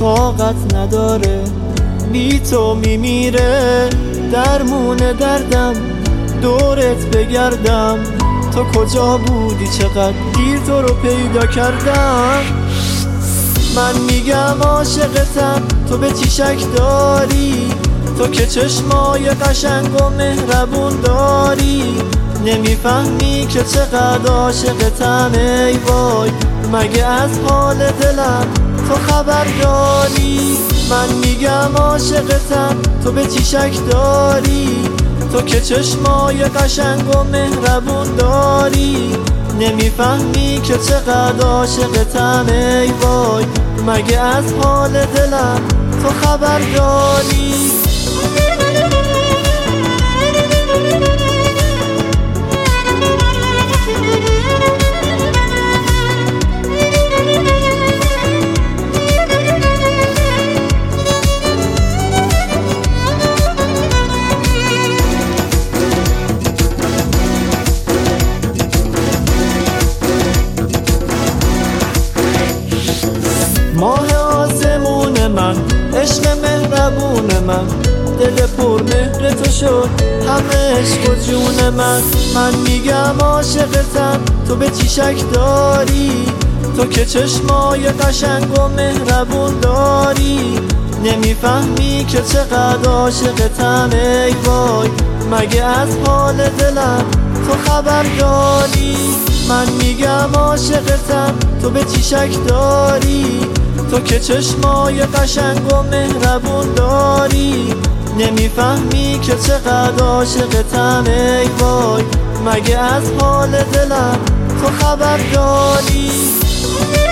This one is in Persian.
طاقت نداره، بی تو میمیره. درمون دردم دورت بگردم، تو کجا بودی چقدر دیر تو رو پیدا کردم. من میگم عاشقتم تو به چی شک داری، تو که چشمای قشنگ و مهربون داری. نمیفهمی که چقدر عاشقتم ای وای، مگه از حال دلم تو خبر داری. من میگم عاشقتم تو به چی شک داری، تو که چشمای قشنگ و مهربون داری. نمیفهمی که چقدر عاشقتم ای وای، مگه از حال دلم تو خبر داری. ماه آسمون من، عشق مهربون من، دل پر مهر تو شد همه عشق و جون من. من میگم عاشقتم تو به چی شک داری، تو که چشمای قشنگ و مهربون داری. نمیفهمی که چقدر عاشقتم ای وای، مگه از حال دلم تو خبر داری. من میگم عاشقتم تو به چی شک داری، تو که چشمای قشنگ و مهربون داری. نمیفهمی که چقدر عاشقتم ای وای، مگه از حال دلم تو خبر داری.